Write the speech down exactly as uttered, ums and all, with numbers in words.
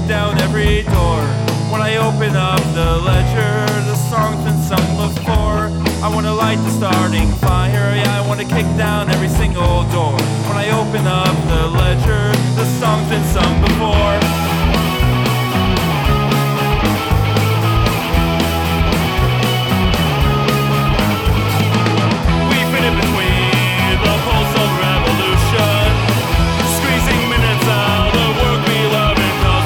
down every door. When I open up the ledger, the song's been sung before. I wanna light the starting fire, yeah, I wanna kick down every single door. When I open up the ledger, the song's been sung before.